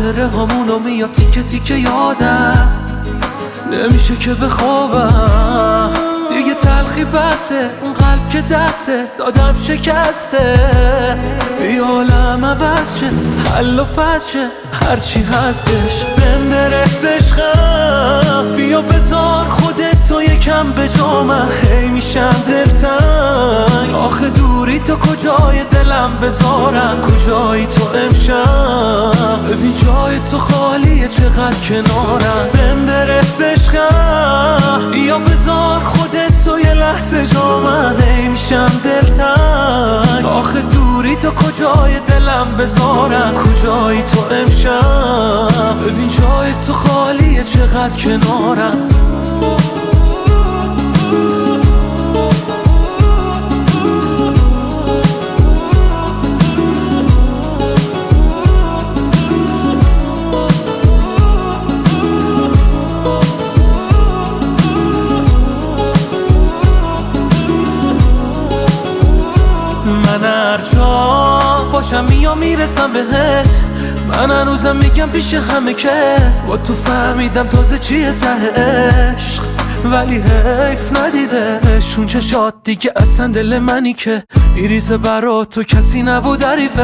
خاطره هامونو میاد تیکه تیکه یادم، نمیشه که بخوابم دیگه. تلخی بسه اون قلب که دسته دادم شکسته. بیا عالم عوض شه، حل و فصل شه، هرچی هستش بهم برس عشقم. بیا بذار خودتو یکم به جا من، هی میشم دلتنگ. آخه دوری تو کجای دلم بذارم، کجایی تو امشب؟ ببین جای تو خالیه چقدر کنارم. بهم برس عشقم، بیا بذار خودتو یه لحظه جا من، هی میشم دلتنگ. آخه دوری تو کجای دلم بذارم، کجایی تو امشب؟ ببین جای تو خالیه چقدر کنارم. من هرجا باشم میرسم بهت. من هنوزم میگم پیش همه که با تو فهمیدم تازه چیه ته عشق، ولی حیف ندیدش اون چشات دیگه اصلا. دل منی که میریزه برا تو کسی نبود حریفش.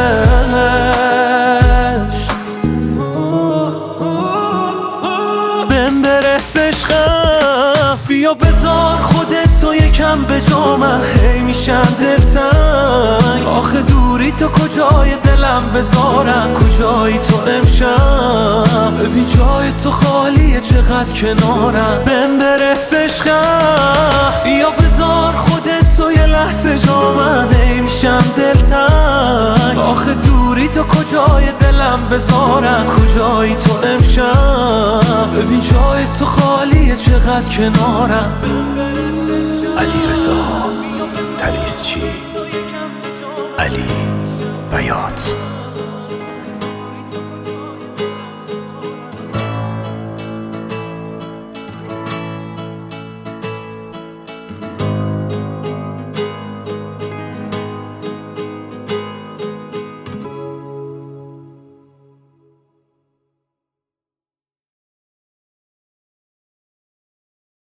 بهم برس عشقم، بیا بذار خودتو یکم به جا من، هی میشم دلتنگ. آخه دوری تو کجای دلم بذارم، کجایی تو امشب؟ ببین جای تو خالیه چقدر کنارم. بهم برس عشقم، بیا بذار خودتو یه لحظه جا من، هی میشم دلتنگ. آخه دوری تو کجای دلم بذارم، کجایی تو امشب؟ ببین جای تو خالیه چقدر کنارم. علیرضا طلیسچی، علی بیات.